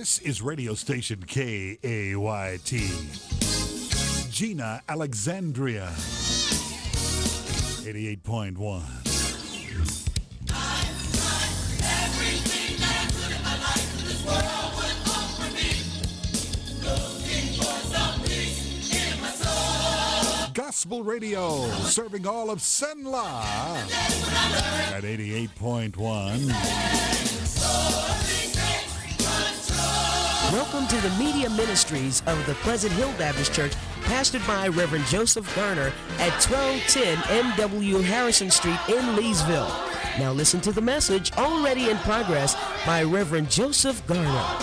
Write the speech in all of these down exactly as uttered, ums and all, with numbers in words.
This is radio station K A Y T. Gina Alexandria, eighty-eight point one. Gospel radio, serving all of Senla at eighty-eight point one. Welcome to the media ministries of the Pleasant Hill Baptist Church, pastored by Reverend Joseph Garner at twelve ten M W Harrison Street in Leesville. Now listen to the message already in progress by Reverend Joseph Garner.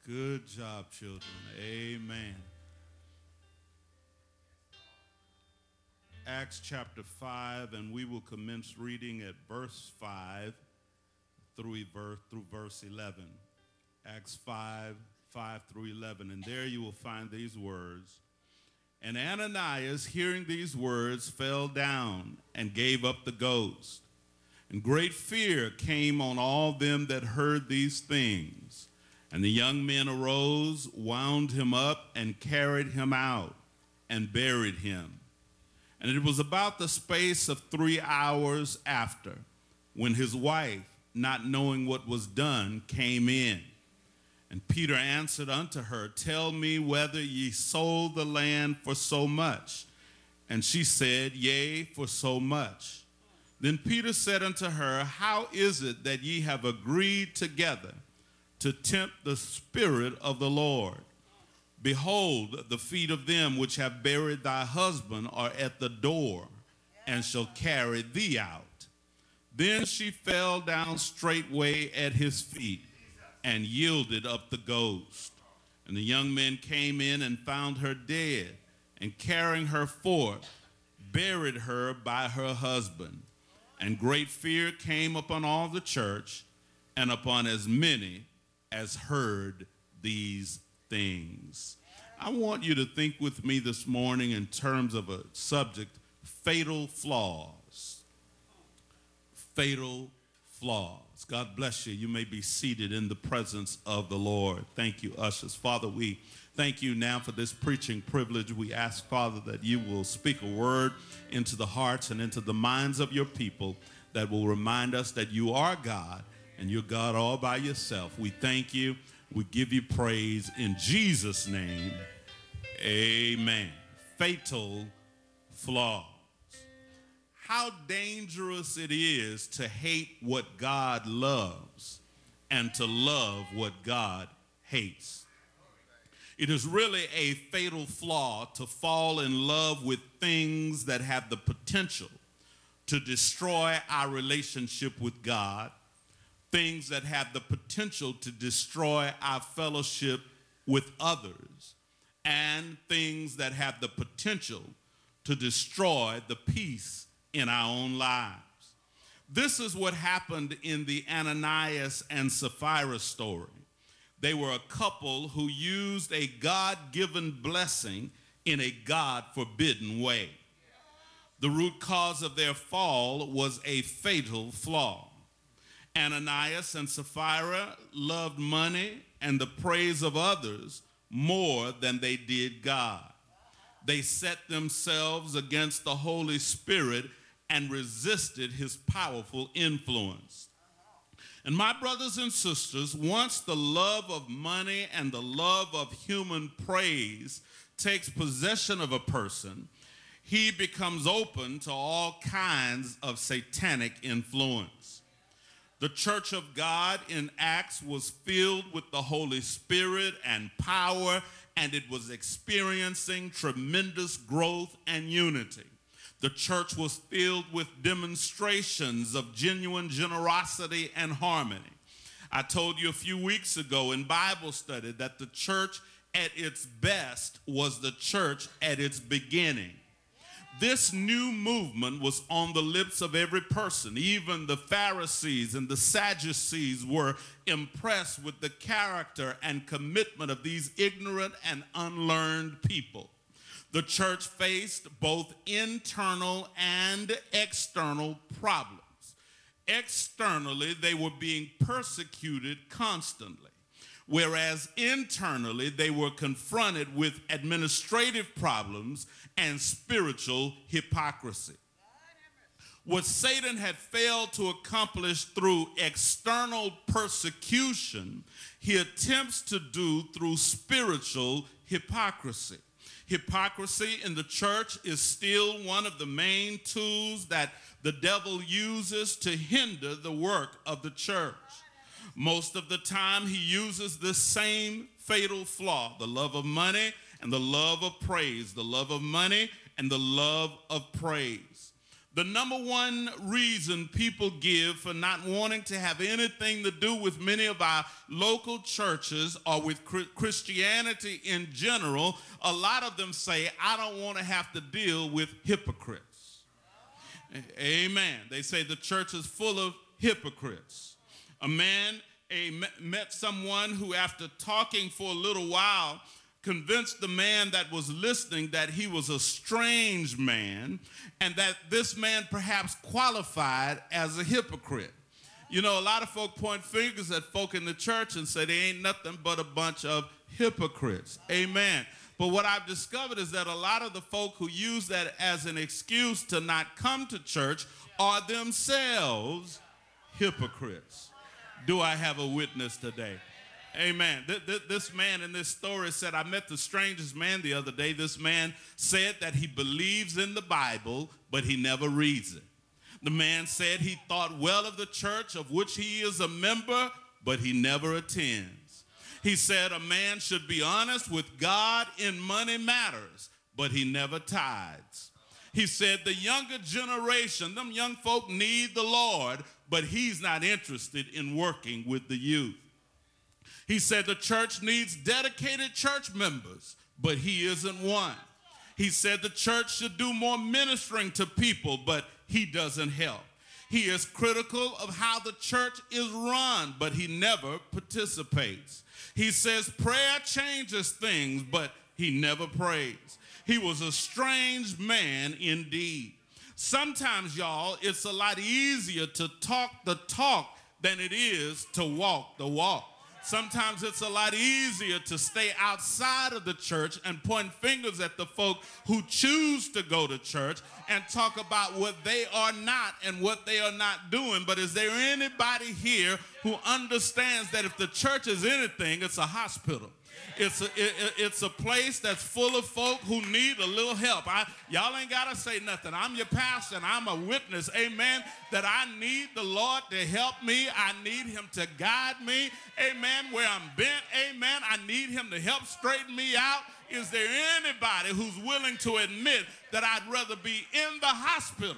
Good job, children. Amen. Acts chapter five, and we will commence reading at verse five through verse, through verse eleven. Acts five, five through eleven. And there you will find these words. And Ananias, hearing these words, fell down and gave up the ghost. And great fear came on all them that heard these things. And the young men arose, wound him up, and carried him out, and buried him. And it was about the space of three hours after, when his wife, not knowing what was done, came in. And Peter answered unto her, Tell me whether ye sold the land for so much. And she said, Yea, for so much. Then Peter said unto her, How is it that ye have agreed together to tempt the Spirit of the Lord? Behold, the feet of them which have buried thy husband are at the door, and shall carry thee out. Then she fell down straightway at his feet, and yielded up the ghost. And the young men came in and found her dead, and carrying her forth, buried her by her husband. And great fear came upon all the church, and upon as many as heard these things. I want you to think with me this morning in terms of a subject, fatal flaws. Fatal flaws. God bless you. You may be seated in the presence of the Lord. Thank you, ushers. Father, we thank you now for this preaching privilege. We ask, Father, that you will speak a word into the hearts and into the minds of your people that will remind us that you are God and you're God all by yourself. We thank you. We give you praise in Jesus' name. Amen. Fatal flaws. How dangerous it is to hate what God loves and to love what God hates. It is really a fatal flaw to fall in love with things that have the potential to destroy our relationship with God, things that have the potential to destroy our fellowship with others, and things that have the potential to destroy the peace in our own lives. This is what happened in the Ananias and Sapphira story. They were a couple who used a God-given blessing in a God-forbidden way. The root cause of their fall was a fatal flaw. Ananias and Sapphira loved money and the praise of others more than they did God. They set themselves against the Holy Spirit and resisted his powerful influence. And my brothers and sisters, once the love of money and the love of human praise takes possession of a person, he becomes open to all kinds of satanic influence. The church of God in Acts was filled with the Holy Spirit and power, and it was experiencing tremendous growth and unity. The church was filled with demonstrations of genuine generosity and harmony. I told you a few weeks ago in Bible study that the church at its best was the church at its beginning. This new movement was on the lips of every person. Even the Pharisees and the Sadducees were impressed with the character and commitment of these ignorant and unlearned people. The church faced both internal and external problems. Externally, they were being persecuted constantly, whereas internally, they were confronted with administrative problems and spiritual hypocrisy. What Satan had failed to accomplish through external persecution, he attempts to do through spiritual hypocrisy. Hypocrisy in the church is still one of the main tools that the devil uses to hinder the work of the church. Most of the time, he uses this same fatal flaw, the love of money and the love of praise, the love of money and the love of praise. The number one reason people give for not wanting to have anything to do with many of our local churches or with Christianity in general, a lot of them say, I don't want to have to deal with hypocrites. Amen. They say the church is full of hypocrites. A man a, met someone who, after talking for a little while, convinced the man that was listening that he was a strange man and that this man perhaps qualified as a hypocrite. You know, a lot of folk point fingers at folk in the church and say they ain't nothing but a bunch of hypocrites. Amen. But what I've discovered is that a lot of the folk who use that as an excuse to not come to church are themselves hypocrites. Do I have a witness today? Amen. This man in this story said, I met the strangest man the other day. This man said that he believes in the Bible, but he never reads it. The man said he thought well of the church of which he is a member, but he never attends. He said a man should be honest with God in money matters, but he never tithes. He said the younger generation, them young folk need the Lord, but he's not interested in working with the youth. He said the church needs dedicated church members, but he isn't one. He said the church should do more ministering to people, but he doesn't help. He is critical of how the church is run, but he never participates. He says prayer changes things, but he never prays. He was a strange man indeed. Sometimes, y'all, it's a lot easier to talk the talk than it is to walk the walk. Sometimes it's a lot easier to stay outside of the church and point fingers at the folk who choose to go to church and talk about what they are not and what they are not doing. But is there anybody here who understands that if the church is anything, it's a hospital? It's a, it, it's a place that's full of folk who need a little help. I, y'all ain't got to say nothing. I'm your pastor, and I'm a witness, amen, that I need the Lord to help me. I need him to guide me, amen, where I'm bent, amen. I need him to help straighten me out. Is there anybody who's willing to admit that I'd rather be in the hospital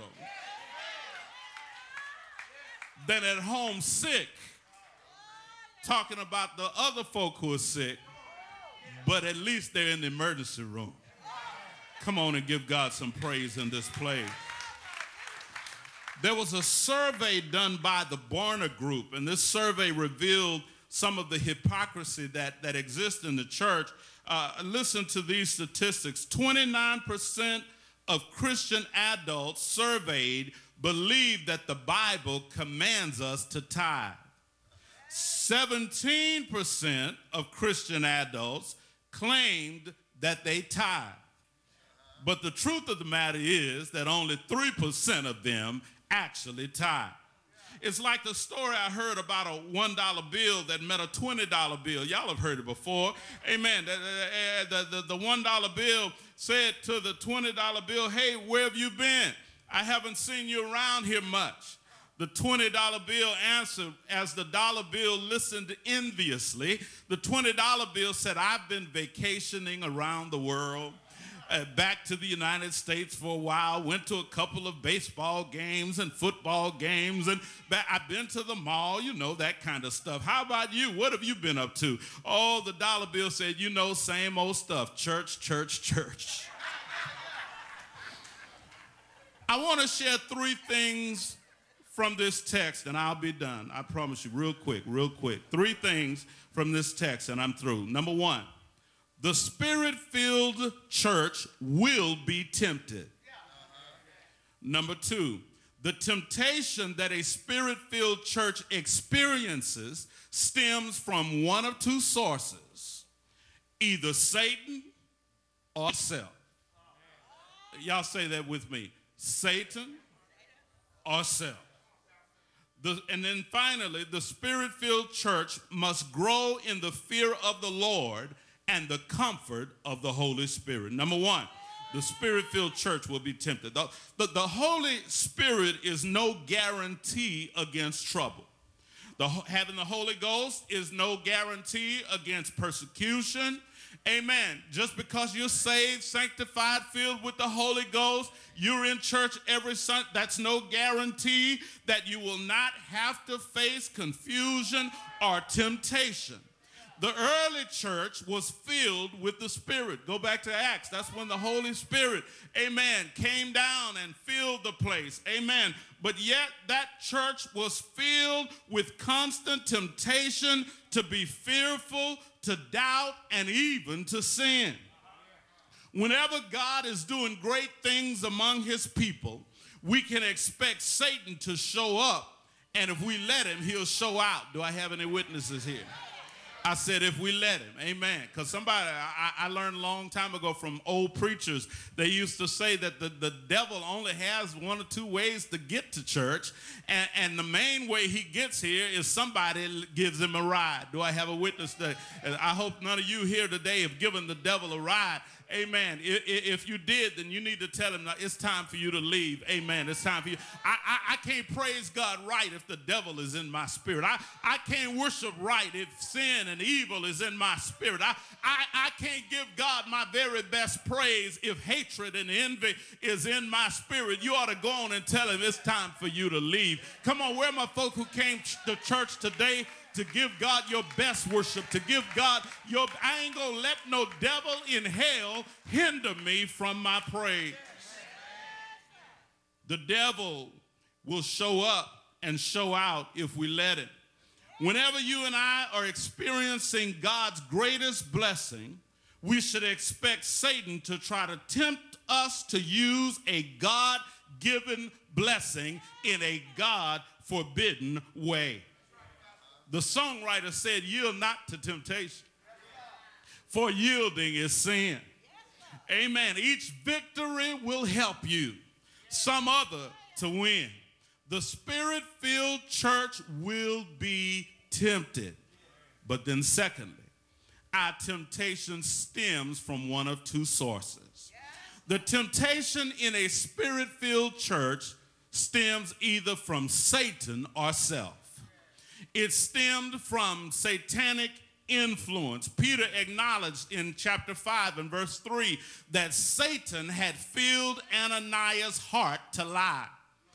than at home sick, talking about the other folk who are sick, but at least they're in the emergency room? Come on and give God some praise in this place. There was a survey done by the Barna Group, and this survey revealed some of the hypocrisy that, that exists in the church. Uh, listen to these statistics. twenty-nine percent of Christian adults surveyed believe that the Bible commands us to tithe. seventeen percent of Christian adults claimed that they tithe. But the truth of the matter is that only three percent of them actually tithe. It's like the story I heard about a one dollar bill that met a twenty dollar bill. Y'all have heard it before. Amen. The, the, the, the one dollar bill said to the twenty dollar bill, hey, where have you been? I haven't seen you around here much. The twenty dollar bill answered as the dollar bill listened enviously. The twenty dollar bill said, I've been vacationing around the world. Uh, back to the United States for a while, went to a couple of baseball games and football games, and back, I've been to the mall, you know, that kind of stuff. How about you? What have you been up to? Oh, the dollar bill said, you know, same old stuff, church, church, church. I want to share three things from this text, and I'll be done. I promise you, real quick, real quick. Three things from this text, and I'm through. Number one, the Spirit-filled church will be tempted. Number two, the temptation that a Spirit-filled church experiences stems from one of two sources, either Satan or self. Y'all say that with me. Satan or self. The, and then finally, the Spirit-filled church must grow in the fear of the Lord and the comfort of the Holy Spirit. Number one, the Spirit-filled church will be tempted. The, the, the Holy Spirit is no guarantee against trouble. The, having the Holy Ghost is no guarantee against persecution. Amen. Just because you're saved, sanctified, filled with the Holy Ghost, you're in church every Sunday, that's no guarantee that you will not have to face confusion or temptation. The early church was filled with the Spirit. Go back to Acts. That's when the Holy Spirit, amen, came down and filled the place. Amen. But yet that church was filled with constant temptation to be fearful, to doubt, and even to sin. Whenever God is doing great things among his people, we can expect Satan to show up, and if we let him, he'll show out. Do I have any witnesses here? I said if we let him, amen. Because somebody, I, I learned a long time ago from old preachers, they used to say that the, the devil only has one or two ways to get to church, and, and the main way he gets here is somebody gives him a ride. Do I have a witness today? I hope none of you here today have given the devil a ride. Amen. If you did, then you need to tell him it's time for you to leave. Amen. It's time for you. I, I, I can't praise God right if the devil is in my spirit. I, I can't worship right if sin and evil is in my spirit. I, I, I can't give God my very best praise if hatred and envy is in my spirit. You ought to go on and tell him it's time for you to leave. Come on, where are my folk who came to church today to give God your best worship, to give God your, I ain't gonna let no devil in hell hinder me from my praise. The devil will show up and show out if we let him. Whenever you and I are experiencing God's greatest blessing, we should expect Satan to try to tempt us to use a God-given blessing in a God-forbidden way. The songwriter said, yield not to temptation, for yielding is sin. Amen. Each victory will help you, some other to win. The Spirit-filled church will be tempted. But then secondly, our temptation stems from one of two sources. The temptation in a Spirit-filled church stems either from Satan or self. It stemmed from satanic influence. Peter acknowledged in chapter five and verse three that Satan had filled Ananias' heart to lie.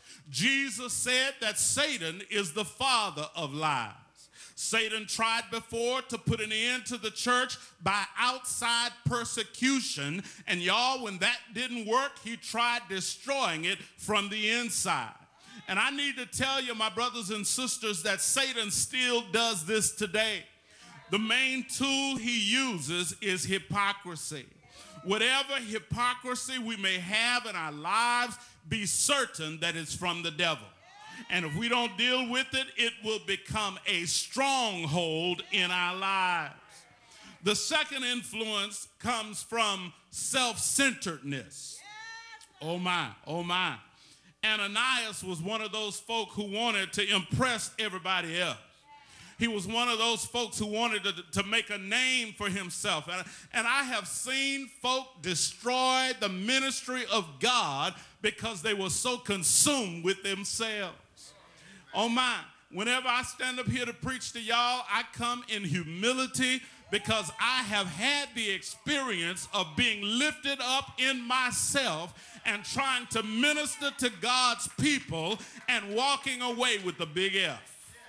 Jesus said that Satan is the father of lies. Satan tried before to put an end to the church by outside persecution, and y'all, when that didn't work, he tried destroying it from the inside. And I need to tell you, my brothers and sisters, that Satan still does this today. The main tool he uses is hypocrisy. Whatever hypocrisy we may have in our lives, be certain that it's from the devil. And if we don't deal with it, it will become a stronghold in our lives. The second influence comes from self-centeredness. Oh my, oh my. Ananias was one of those folk who wanted to impress everybody else. He was one of those folks who wanted to, to make a name for himself. And, and I have seen folk destroy the ministry of God because they were so consumed with themselves. Oh my, whenever I stand up here to preach to y'all, I come in humility because I have had the experience of being lifted up in myself and trying to minister to God's people and walking away with the big F.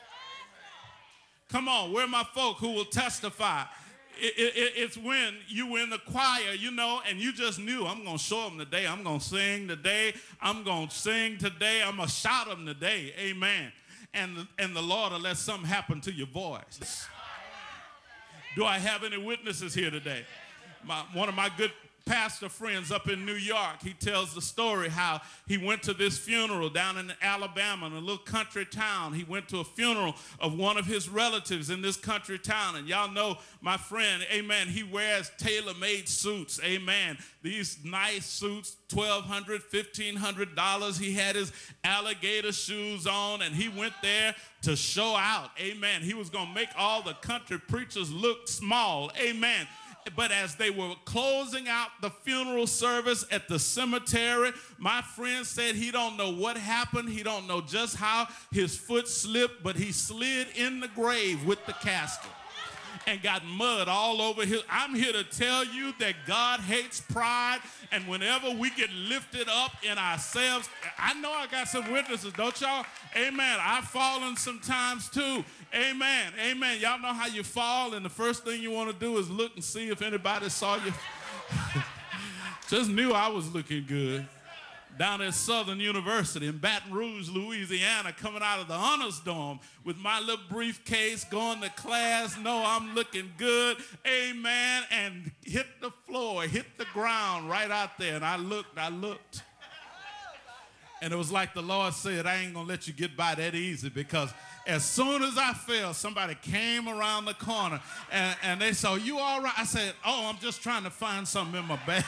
Come on, where are my folk who will testify? It, it, it's when you were in the choir, you know, and you just knew, I'm going to show them today. I'm going to sing today. I'm going to sing today. I'm going to shout them today. Amen. And, and the Lord will let something happen to your voice. Do I have any witnesses here today? My, one of my good pastor friends up in New York, he tells the story how he went to this funeral down in Alabama in a little country town. He went to a funeral of one of his relatives in this country town. And y'all know my friend, amen, he wears tailor-made suits, amen. These nice suits, twelve hundred dollars, fifteen hundred dollars. He had his alligator shoes on, and he went there to show out, amen. He was going to make all the country preachers look small, amen. But as they were closing out the funeral service at the cemetery, my friend said he don't know what happened. He don't know just how his foot slipped, but he slid in the grave with the casket. and got mud all over his. I'm here to tell you that God hates pride, and whenever we get lifted up in ourselves, I know I got some witnesses, don't y'all? Amen. I've fallen sometimes too. Amen. Amen. Y'all know how you fall, and the first thing you want to do is look and see if anybody saw you. Just knew I was looking good. Down at Southern University in Baton Rouge, Louisiana, coming out of the honors dorm with my little briefcase, going to class. No, I'm looking good. Amen. And hit the floor, hit the ground right out there. And I looked, I looked. And it was like the Lord said, I ain't going to let you get by that easy, because as soon as I fell, somebody came around the corner and, and they said, you all right? I said, oh, I'm just trying to find something in my bag.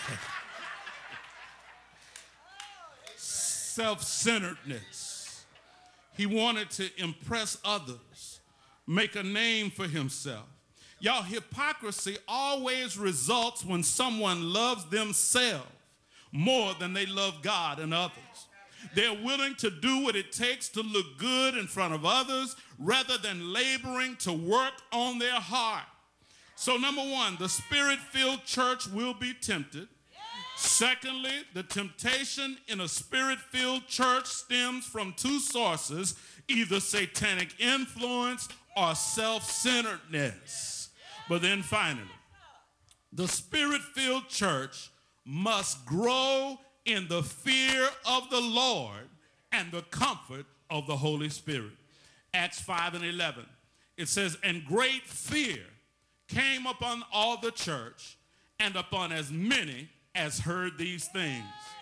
Self-centeredness. He wanted to impress others, make a name for himself. Y'all, hypocrisy always results when someone loves themselves more than they love God and others. They're willing to do what it takes to look good in front of others rather than laboring to work on their heart. So number one, the spirit-filled church will be tempted. Secondly, the temptation in a spirit-filled church stems from two sources, either satanic influence or self-centeredness. But then finally, the spirit-filled church must grow in the fear of the Lord and the comfort of the Holy Spirit. Acts five and eleven, it says, and great fear came upon all the church and upon as many as heard these things.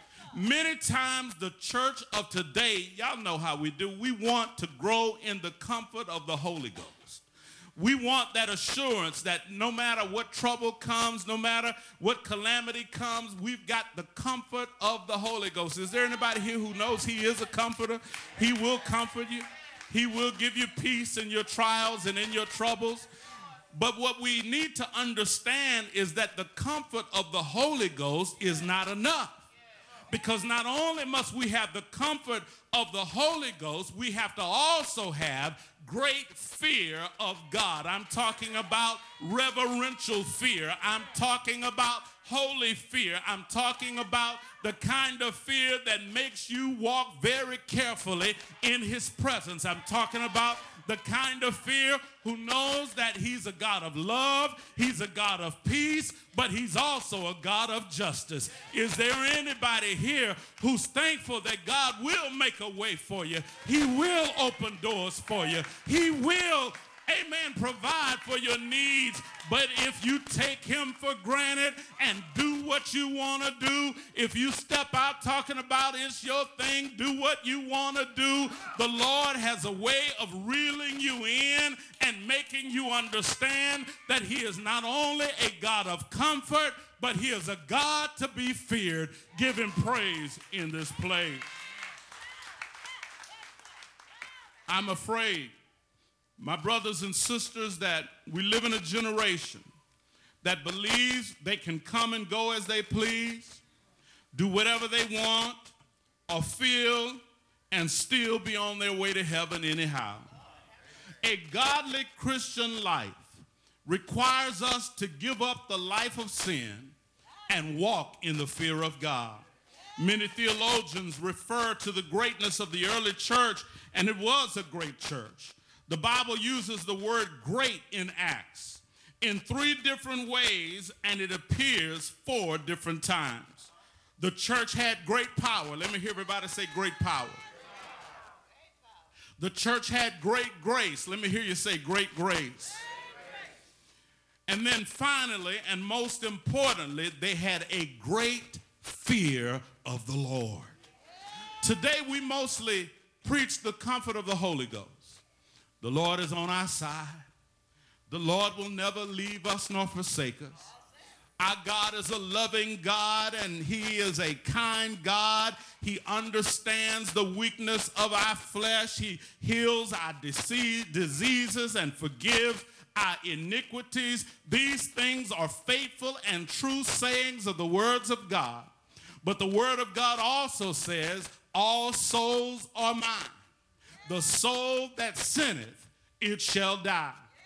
Many times the church of today, y'all know how we do, we want to grow in the comfort of the Holy Ghost. We want that assurance that no matter what trouble comes, no matter what calamity comes, we've got the comfort of the Holy Ghost. Is there anybody here who knows he is a comforter? He will comfort you. He will give you peace in your trials and in your troubles. But what we need to understand is that the comfort of the Holy Ghost is not enough. Because not only must we have the comfort of the Holy Ghost, we have to also have great fear of God. I'm talking about reverential fear. I'm talking about holy fear. I'm talking about the kind of fear that makes you walk very carefully in his presence. I'm talking about the kind of fear who knows that he's a God of love, he's a God of peace, but he's also a God of justice. Is there anybody here who's thankful that God will make a way for you? He will open doors for you. He will, amen, provide for your needs. But if you take him for granted and do what you want to do, if you step out talking about it's your thing, do what you want to do, the Lord has a way of reeling you in and making you understand that he is not only a God of comfort, but he is a God to be feared. Give him praise in this place. I'm afraid, my brothers and sisters, that we live in a generation that believes they can come and go as they please, do whatever they want or feel, and still be on their way to heaven anyhow. A godly Christian life requires us to give up the life of sin and walk in the fear of God. Many theologians refer to the greatness of the early church, and it was a great church. The Bible uses the word great in Acts in three different ways, and it appears four different times. The church had great power. Let me hear everybody say great power. The church had great grace. Let me hear you say great grace. And then finally, and most importantly, they had a great fear of the Lord. Today we mostly preach the comfort of the Holy Ghost. The Lord is on our side. The Lord will never leave us nor forsake us. Our God is a loving God, and he is a kind God. He understands the weakness of our flesh. He heals our diseases and forgives our iniquities. These things are faithful and true sayings of the words of God. But the word of God also says, all souls are mine. The soul that sinneth, it shall die.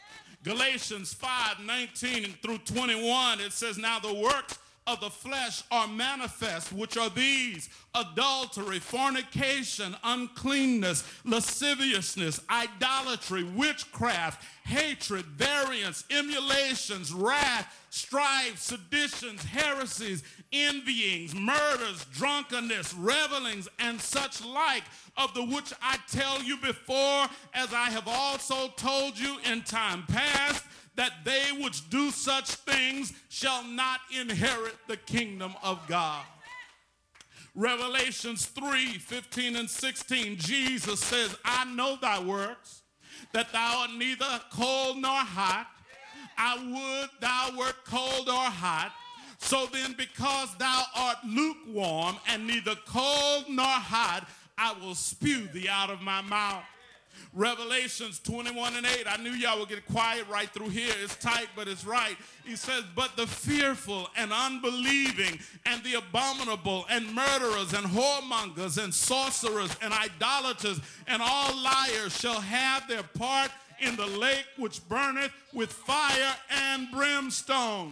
Galatians five, nineteen through twenty-one, it says, now the works of the flesh are manifest, which are these: adultery, fornication, uncleanness, lasciviousness, idolatry, witchcraft, hatred, variance, emulations, wrath, strife, seditions, heresies, envyings, murders, drunkenness, revelings, and such like, of the which I tell you before, as I have also told you in time past, that they which do such things shall not inherit the kingdom of God. Revelations three, fifteen and sixteen, Jesus says, I know thy works, that thou art neither cold nor hot. I would thou wert cold or hot. So then, because thou art lukewarm and neither cold nor hot, I will spew thee out of my mouth. Revelations twenty-one and eight. I knew y'all would get quiet right through here. It's tight, but it's right. He says, but the fearful and unbelieving and the abominable and murderers and whoremongers and sorcerers and idolaters and all liars shall have their part in the lake which burneth with fire and brimstone.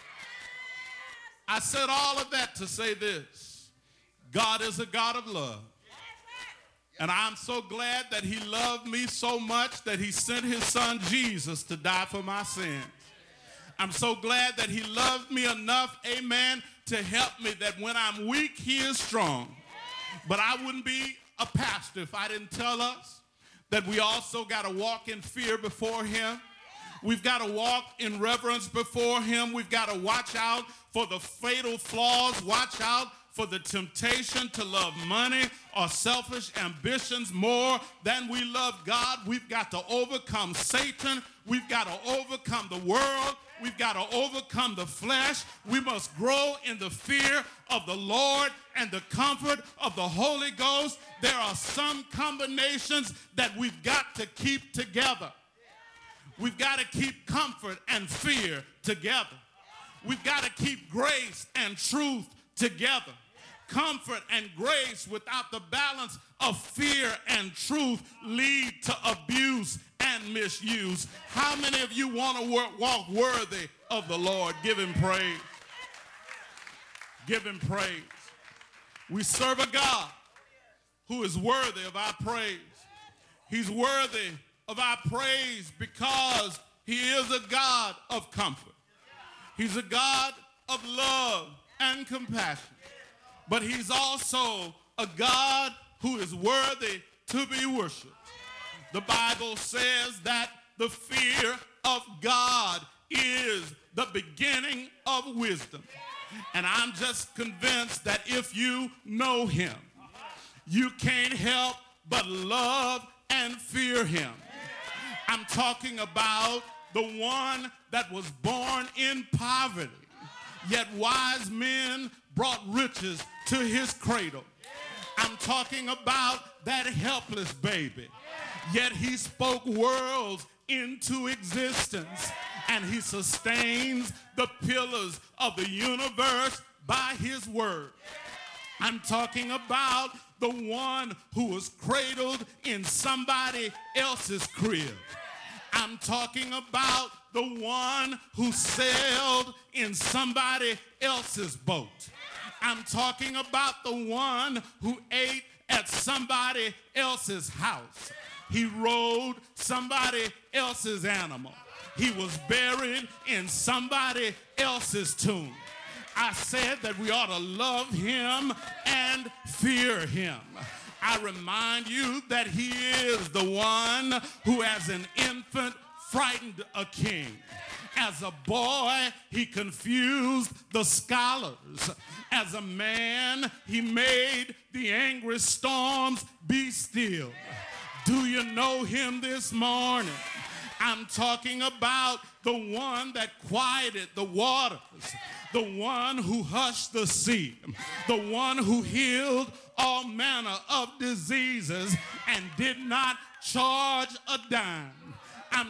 I said all of that to say this: God is a God of love. And I'm so glad that he loved me so much that he sent his son Jesus to die for my sins. I'm so glad that he loved me enough, amen, to help me, that when I'm weak, he is strong. But I wouldn't be a pastor if I didn't tell us that we also got to walk in fear before him. We've got to walk in reverence before him. We've got to watch out for the fatal flaws. Watch out for the temptation to love money or selfish ambitions more than we love God. We've got to overcome Satan. We've got to overcome the world. We've got to overcome the flesh. We must grow in the fear of the Lord and the comfort of the Holy Ghost. There are some combinations that we've got to keep together. We've got to keep comfort and fear together. We've got to keep grace and truth together. Comfort and grace without the balance of fear and truth lead to abuse and misuse. How many of you want to walk worthy of the Lord? Give him praise. Give him praise. We serve a God who is worthy of our praise. He's worthy of our praise because he is a God of comfort. He's a God of love and compassion. But he's also a God who is worthy to be worshiped. The Bible says that the fear of God is the beginning of wisdom. And I'm just convinced that if you know him, you can't help but love and fear him. I'm talking about the one that was born in poverty, yet wise men brought riches to his cradle. I'm talking about that helpless baby, yet he spoke worlds into existence, and he sustains the pillars of the universe by his word. I'm talking about the one who was cradled in somebody else's crib. I'm talking about the one who sailed in somebody else's boat. I'm talking about the one who ate at somebody else's house. He rode somebody else's animal. He was buried in somebody else's tomb. I said that we ought to love him and fear him. I remind you that he is the one who, as an infant, frightened a king. As a boy, he confused the scholars. As a man, he made the angry storms be still. Do you know him this morning? I'm talking about the one that quieted the waters, the one who hushed the sea, the one who healed all manner of diseases and did not charge a dime.